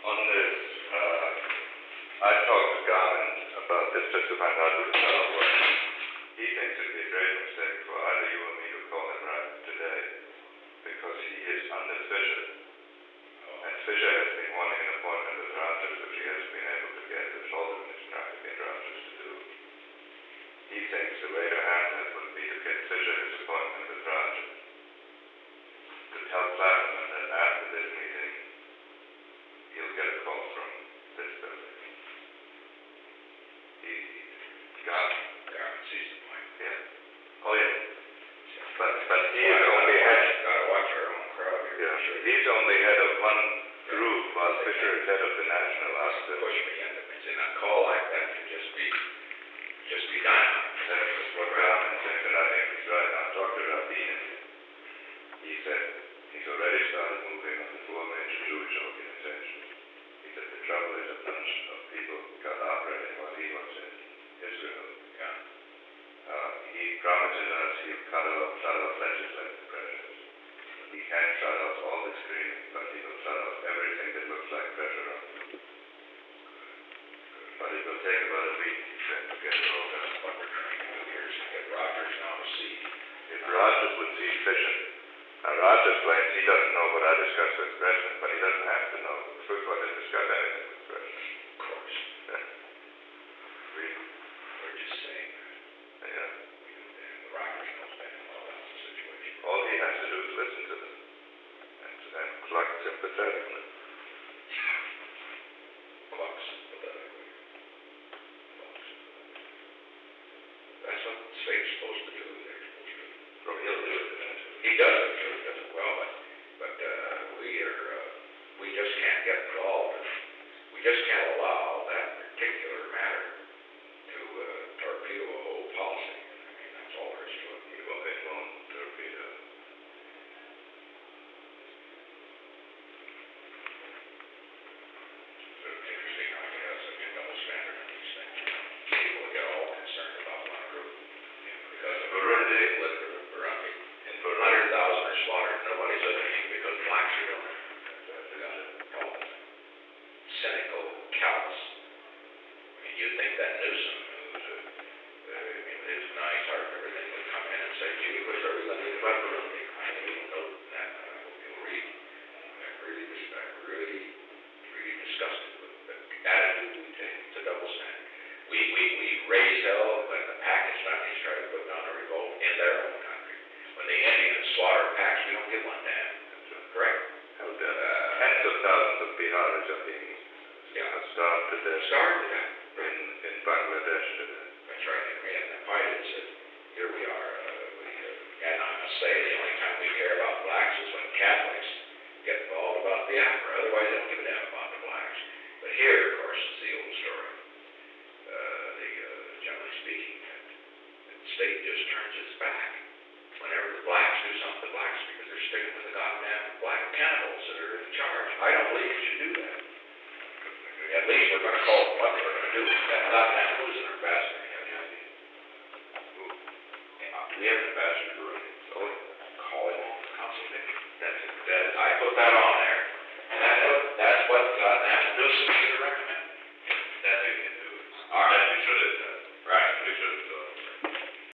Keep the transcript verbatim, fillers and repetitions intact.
On this, uh, I talked to Garvin about this just to find out who the fellow was. He thinks it would be a great mistake for either you or me to call him right today, because he is under Fisher. And Fisher has been wanting an appointment with Rogers, which he hasn't been able to get, which Haldeman is trying to get Rogers to do. He thinks the way to handle it would be to get Fisher his appointment with Rogers, to tell Platinum that after this meeting, he'll get a call from this building. He, Garvin. Garvin sees the point. Yeah. Oh, yeah. But, but he is only head. Gotta watch our own crowd here. Yeah. Sure. He's only head of one group, while Fisher is head of the national outfit. Push me into me. And a call like that could just be, just be dynamite. That's what Garvin thinks, and I think he's right. I talked to Rabin. He said he's already started moving on the four major Jewish organizations. He said the trouble is a bunch of people got operating while he was in Israel. Yeah. Uh, he promises us he'll cut off, shut off legislative pressures. He can't shut off all the screaming, but he will shut off everything that looks like pressure on him. But it will take about a week, he said, to get it all done. What we're trying to do here is to get Rogers now to see. If Rogers would see Fisher, now Rogers claims he doesn't know what I discussed with Gresham, but he doesn't have to know. Football didn't discuss anything with Gresham. Of course. Yeah. We, We're just saying that. yeah. We do that. The Rogers knows that well. That's the situation. All he has to do is listen to them and, and cluck sympathetically. Clock sympathetically. Clock sympathetically. That's what the state's supposed to do. They're supposed to. Well, he'll do it eventually. He does it. He does it well, but, but uh, we are, uh, we just can't get involved. We just can't allow that particular matter to uh, torpedo a whole policy. I mean, that's all there is to it. It won't, it won't torpedo. It's interesting how you have such a double standard in these things. People get all concerned about one group. Because of Burundi. Burundi. Burundi. In one Burundi. hundred thousand are slaughtered. Nobody's anything because blacks are doing it. That's got all cynical, callous. I mean, you think that Newsom, who's a, uh, I mean, with his nice heart and everything, would come in and say, gee, what's everything about Burundi? I don't even know that. I hope you'll read. I'm really, dis- I'm really, really disgusted with the attitude we take. It's a double standard. We, we, we raise hell when the Pakistanis try to put down a revolt in their own country. When the Indians slaughter Paks, we don't give one damn. Correct? Held down. Tens of thousands of Biharis are being Yeah. starved to death Starved to death. in, in Bangladesh today. That's right. And we had that fight and said, here we are. Uh, we, uh, and I must say, the only time we care about blacks is when Catholics get involved about Biafra. Otherwise, they don't give a damn about the blacks. But here, of course, is the old story. Uh, the, uh, generally speaking, that the state just turns its back. Whenever the blacks do something, the blacks, because they're sticking with the goddamn black cannibals that are in charge. I don't believe you should do that. At least we're going to call them what they were going to do. That goddamn who's an ambassador? You have any idea? Who? Yeah, we have an ambassador to Burundi. So call him on consultation. That's it. That, I put that on there.